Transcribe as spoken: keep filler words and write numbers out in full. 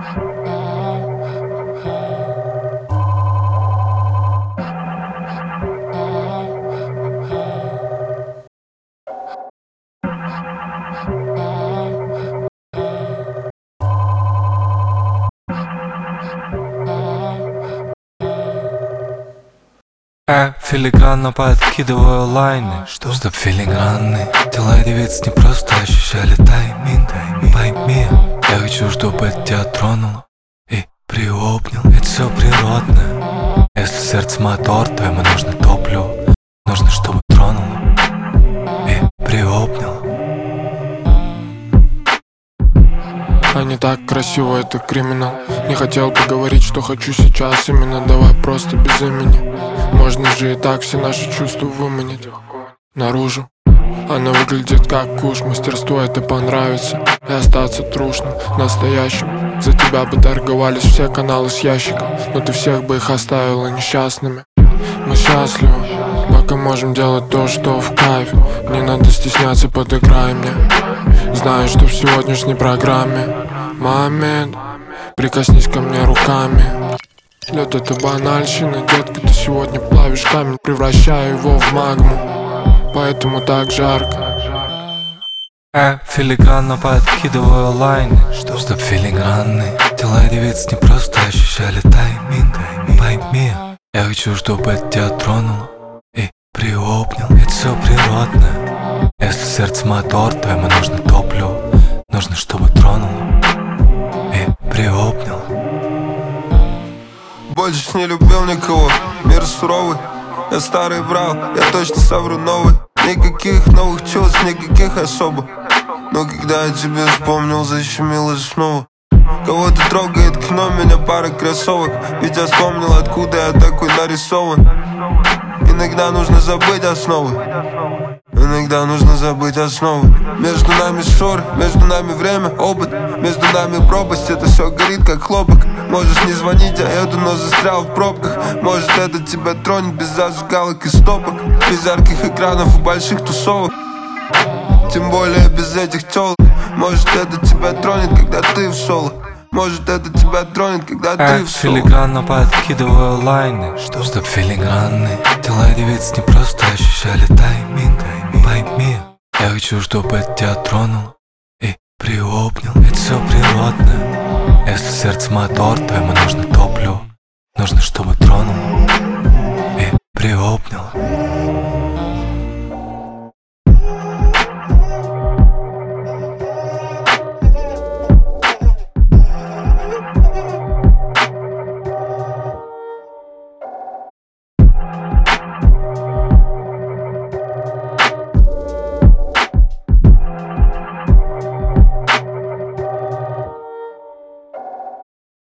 Я филигранно подкидываю лайны, что чтоб филигранный дела девиц не просто ощущали тайминг. Пойми, я хочу, чтобы это тебя тронуло и приобнял. Это все природное. Если сердце мотор, то ему нужно топливо. Нужно, чтобы тронуло и приобнял. А не так красиво, это криминал. Не хотел бы говорить, что хочу сейчас именно. Давай просто без имени. Можно же и так все наши чувства выманить наружу. Она выглядит как куш, мастерство это понравится. И остаться трушным, настоящим. За тебя бы торговались все каналы с ящиком, но ты всех бы их оставила несчастными. Мы счастливы, пока можем делать то, что в кайф. Не надо стесняться, подыграй мне. Знаю, что в сегодняшней программе момент, прикоснись ко мне руками. Лед это банальщина, детка, ты сегодня плавишь камень, превращая его в магму, поэтому так жарко. Я филигранно подкидываю лайны, что чтоб филигранные дела девиц не просто ощущали тайминг. Пойми, я хочу, чтобы это тебя тронуло и приобнял. Это все природное. Если сердце мотор, то ему нужно топливо. Нужно, чтобы тронуло и приобнял. Больше не любил никого, мир суровый. Я старый врал, я точно совру новый. Никаких новых чувств, никаких особо. Но когда я тебя вспомнил, защемило снова. Кого-то трогает кино, меня пара кроссовок. Ведь я вспомнил, откуда я такой нарисован. Иногда нужно забыть основы. Иногда нужно забыть основы. Между нами ссоры, между нами время, опыт. Между нами пропасть, это все горит как хлопок. Можешь не звонить, я еду, но застрял в пробках. Может это тебя тронет без зажигалок и стопок. Без ярких экранов и больших тусовок. Тем более без этих тёлок. Может это тебя тронет, когда ты в соло. Может это тебя тронет, когда Я ты в соло. филигранно подкидываю лайны, что чтоб филигранные дела девиц не просто ощущали тайминг. Пойми, я хочу, чтобы это тебя тронуло и приобнял. Это все природное. Если сердце мотор, то ему нужно топливо. Нужно, чтобы тронуло и приобнял.